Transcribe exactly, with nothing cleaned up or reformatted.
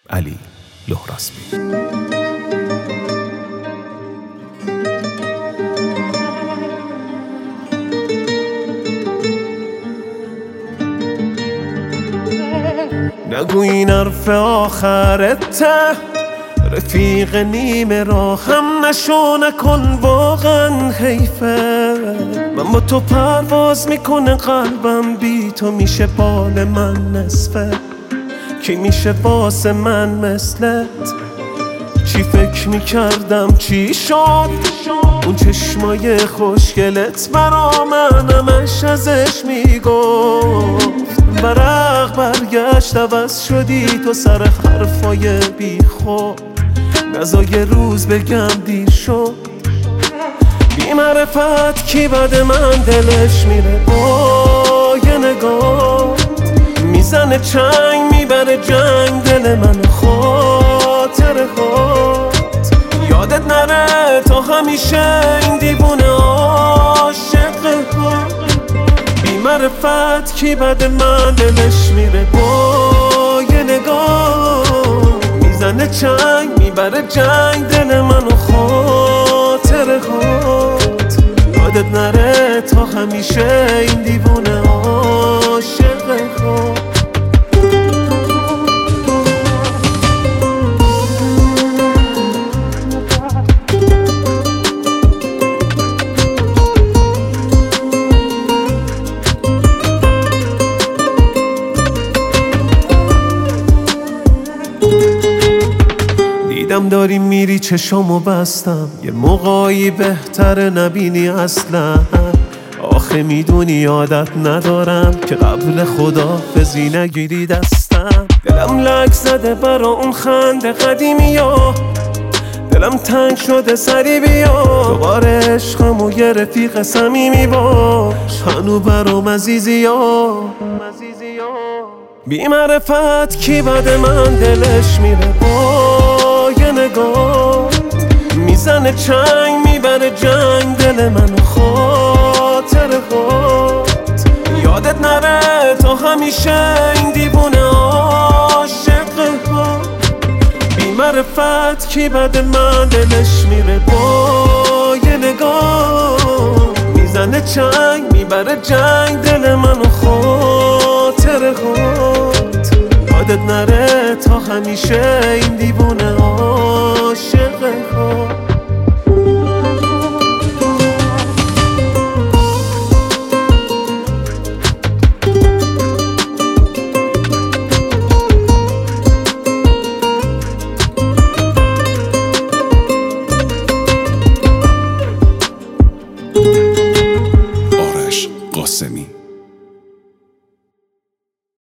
علی لهراسبی. نگو این حرف آخرته، رفیق نیمه راه هم نشو، نکن واقعا حیفه. من با تو پرواز میکنه قلبم، بی تو میشه بال من نصفه. کی میشه واسه من مثلت؟ چی فکر میکردم چی شد؟ اون چشمای خوشگلت برا من همش ازش میگفت. ورق برگشت عوض شدی تو سر حرفای بی خود. نزا یه روز بگم دیر شد. بی معرفت کی بعد من دلش میره با یه نگاه. میزنه چنگ میبره جنگ دل من، خاطر خود یادت نره تا همیشه این دیوونه عاشق خود. بی معرفت کی بعد من دلش میره با یه نگاه. میزنه چنگ میبره جنگ دل من و خاطر خود یادت نره تا همیشه این دیوونه عاشق خود. دیدم داری میری چشامو بستم، یه موقعی بهتره نبینی اصلا. آخه میدونی عادت ندارم که قبل خداحافظی نگیری دستم. دلم لک زده برا اون خنده قدیمی ها، دلم تنگ شده سری بیا. دوباره عشقم و یه رفیق صمیمی باش، هنو برام عزیزی ها. بی معرفت کی بعد من دلش میره با یه نگاه. میزنه چنگ میبره جنگ دل من و خاطر خود یادت نره تا همیشه این دیوونه عاشق خود. بی معرفت کی بعد من دلش میره با یه نگاه. میزنه چنگ میبره جنگ دل من و خاطر خود یادت نره تا همیشه این دیوونه عاشق خود. آرش قاسمی.